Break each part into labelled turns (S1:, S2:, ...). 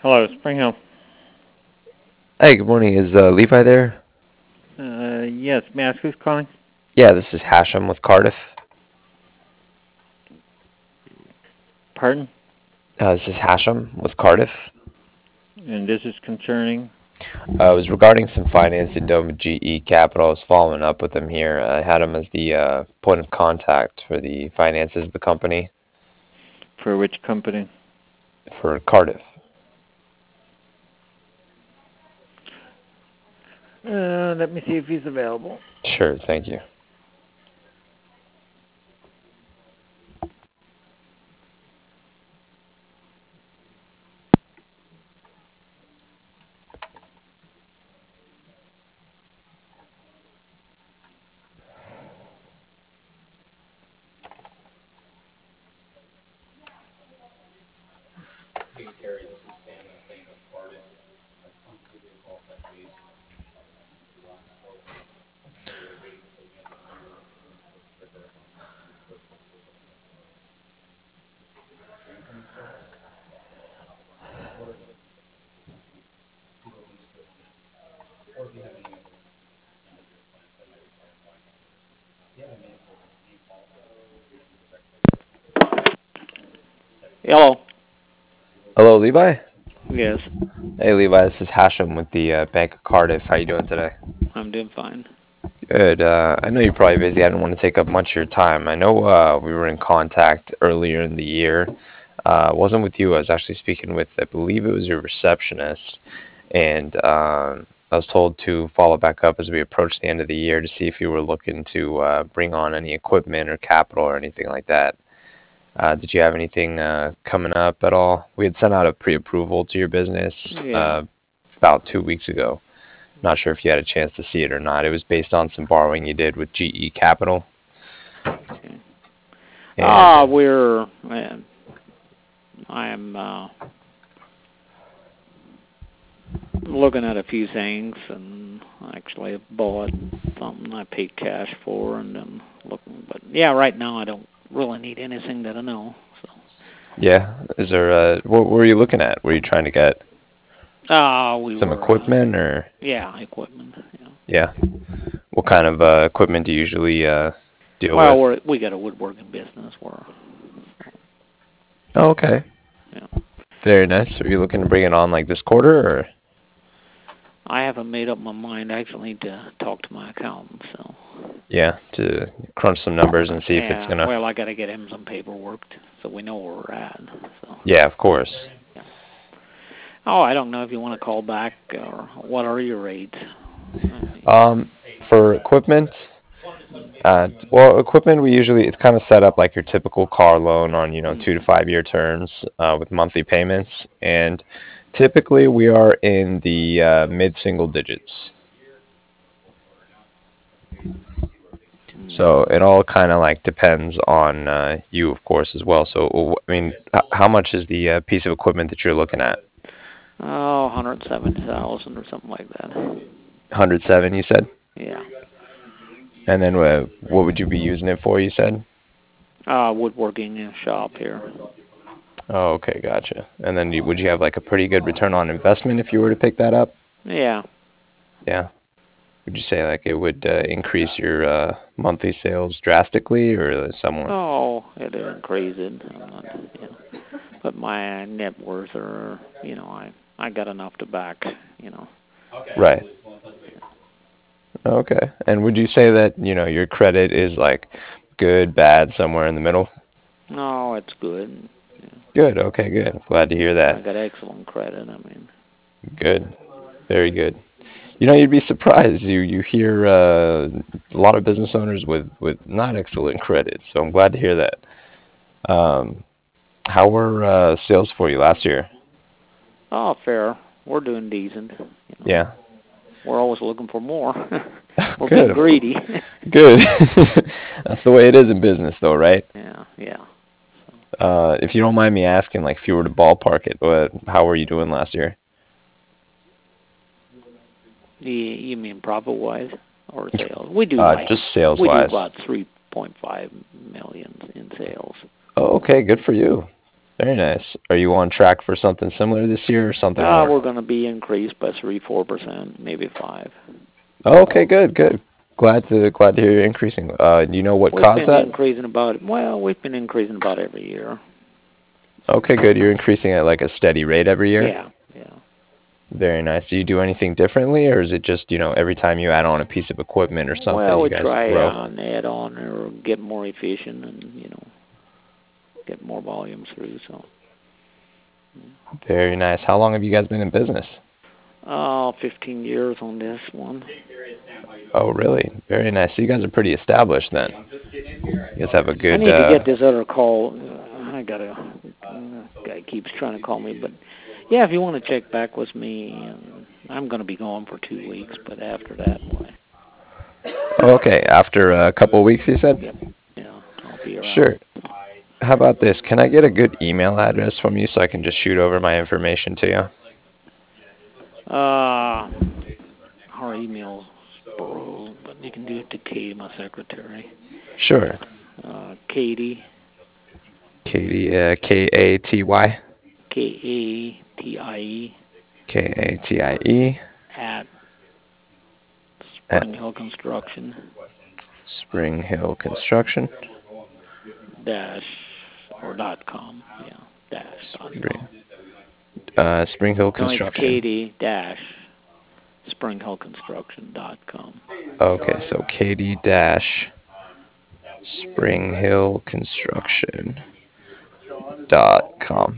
S1: Hello, Spring Hill.
S2: Hey, good morning. Is Levi there?
S1: Yes, may I ask who's calling?
S2: Yeah, this is Hashem with Cardiff.
S1: Pardon?
S2: This is Hashem with Cardiff.
S1: And this is concerning.
S2: It was regarding some financing done with GE Capital. I was following up with him here. I had him as the point of contact for the finances of the company
S1: For which company?
S2: for Cardiff.
S1: Let me see if he's available.
S2: Sure, thank you.
S1: Hello.
S2: Hello, Levi.
S1: Yes,
S2: Hey, Levi. This is Hashem with the Bank of Cardiff. How you doing today?
S1: I'm doing fine.
S2: Good. I know you're probably busy. I didn't want to take up much of your time. I know we were in contact earlier in the year. It wasn't with you. I was actually speaking with, I believe it was your receptionist, and I was told to follow back up as we approach the end of the year to see if you were looking to bring on any equipment or capital or anything like that. Did you have anything coming up at all? We had sent out a pre-approval to your business
S1: Yeah.
S2: about 2 weeks ago. Not sure if you had a chance to see it or not. It was based on some borrowing you did with GE Capital,
S1: Okay.
S2: and
S1: I am looking at a few things, and actually bought something I paid cash for, and then looking. But yeah, right now I don't really need anything that I know. So.
S2: yeah. Is there what were you looking at? Were you trying to get
S1: We
S2: some
S1: were.
S2: equipment or
S1: Yeah, equipment. Yeah.
S2: yeah? What kind of equipment do you usually deal
S1: Well,
S2: with?
S1: we got a woodworking business.
S2: Oh, okay.
S1: Yeah.
S2: Very nice. Are you looking to bring it on like this quarter or
S1: I haven't made up my mind actually to talk to my accountant. So.
S2: yeah, to crunch some numbers and see if it's
S1: Yeah.
S2: gonna
S1: Well, I got to get him some paperwork so we know where we're at. So.
S2: yeah, of course.
S1: Yeah. Oh, I don't know if you want to call back or what are your rates?
S2: For equipment, well, equipment we usually it's kind of set up like your typical car loan on 2 to 5 year terms with monthly payments, and typically we are in the mid single digits. So it all kind of like depends on you, of course, as well. So I mean, how much is the piece of equipment that you're looking at?
S1: Oh, 170,000 or something like that.
S2: 107, you said,
S1: Yeah.
S2: and then what would you be using it for? You said.
S1: Woodworking shop here.
S2: Oh, okay, gotcha. And then would you have like a pretty good return on investment if you were to pick that up?
S1: Yeah.
S2: Yeah. Would you say like it would increase your monthly sales drastically or somewhat?
S1: Oh, it isn't crazy. I'm not, but my net worth are, I got enough to back, you know.
S2: Right. Okay. And would you say that, your credit is like good, bad, somewhere in the middle?
S1: No, it's good.
S2: Good. Okay, good. Glad to hear
S1: I
S2: that.
S1: got excellent credit. I mean,
S2: Good. Very good. You'd be surprised. You hear a lot of business owners with not excellent credit, so I'm glad to hear that. Um, how were sales for you last year?
S1: oh, fair. We're doing decent.
S2: Yeah.
S1: We're always looking for more. We're
S2: Good,
S1: getting
S2: of course.
S1: greedy.
S2: Good. That's the way it is in business, though, right?
S1: Yeah, yeah.
S2: If you don't mind me asking, like, if you were to ballpark it, how were you doing last year?
S1: You mean profit wise or sales? We do
S2: Just sales
S1: we do
S2: wise.
S1: about 3.5 million in sales.
S2: Oh, okay, good for you. Very nice. Are you on track for something similar this year or something
S1: We're
S2: more?
S1: going to be increased by 3-4%, maybe 5.
S2: Oh, okay, good, good. Glad to hear you're increasing. Do you know what
S1: We've
S2: caused
S1: been
S2: that?
S1: increasing about every year.
S2: Okay, good. You're increasing at like a steady rate every year?
S1: Yeah, yeah.
S2: Very nice. Do you do anything differently, or is it just, every time you add on a piece of equipment or something,
S1: Well,
S2: you
S1: we
S2: guys
S1: try
S2: grow?
S1: and add on or get more efficient and, get more volume through. So,
S2: Very nice. How long have you guys been in business?
S1: 15 years on this one.
S2: Oh, really? Very nice. So you guys are pretty established then. You guys have a
S1: I
S2: good,
S1: need to get this other call. I got a guy keeps trying to call me, but yeah, if you want to check back with me, I'm going to be gone for 2 weeks, but after that, why?
S2: okay, after a couple of weeks, you said?
S1: Yep, yeah, I'll be around.
S2: Sure. How about this? Can I get a good email address from you so I can just shoot over my information to you?
S1: Our email's broke, but you can do it to Katie, my secretary.
S2: Sure.
S1: Katie,
S2: Katie, Katy.
S1: Katie,
S2: Katie
S1: at
S2: at
S1: Spring Hill Construction
S2: Spring Hill Construction.
S1: dash or .com. Yeah,
S2: Spring,
S1: .com.
S2: Spring Hill
S1: No, it's
S2: Construction.
S1: Katie dash SpringHillConstruction.com.
S2: Okay, so Katie dash Spring Hill Construction.com.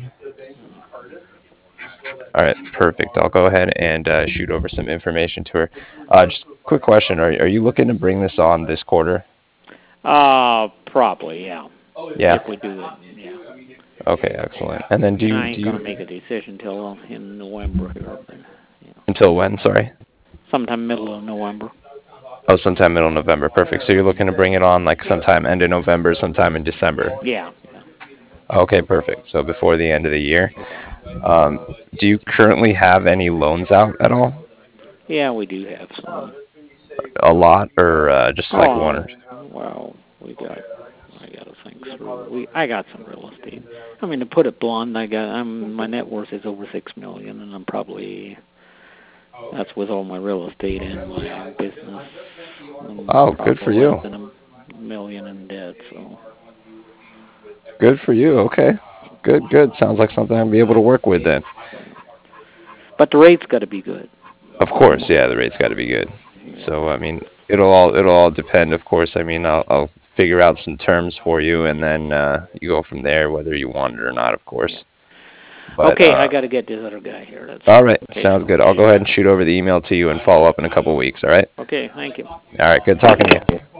S2: All right, perfect. I'll go ahead and shoot over some information to her. Just quick question: Are you looking to bring this on this quarter?
S1: Probably, yeah.
S2: Yeah.
S1: If we do it, yeah.
S2: Okay, excellent. And then do
S1: I
S2: you
S1: ain't
S2: do
S1: gonna
S2: you
S1: make a decision till in November here, but
S2: until when? Sorry.
S1: sometime middle of November.
S2: Oh, sometime middle of November. Perfect. So you're looking to bring it on like sometime end of November, sometime in December.
S1: Yeah, yeah,
S2: Okay, perfect. So before the end of the year.
S1: yeah.
S2: Do you currently have any loans out at all?
S1: Yeah, we do have some.
S2: A lot, or just like one?
S1: Oh, well, I got to think through. I got some real estate. I mean, to put it blunt, my net worth is over $6 million, and that's with all my real estate and my business. I'm
S2: Oh, good for
S1: probably less
S2: you.
S1: than $1 million in debt. So,
S2: Good for you. Okay. Good, good. Sounds like something I'll be able to work with then.
S1: yeah. But the rate's got to be good.
S2: Of course, yeah, the rate's got to be good.
S1: Yeah.
S2: So, I mean, it'll all depend, of course. I mean, I'll figure out some terms for you, and then you go from there, whether you want it or not, of
S1: Yeah.
S2: course. But
S1: Okay, I got to get this other guy here. That's
S2: all right,
S1: okay.
S2: sounds good. I'll go ahead and shoot over the email to you and follow up in a couple weeks. All right.
S1: Okay, thank you.
S2: All right. Good talking to you.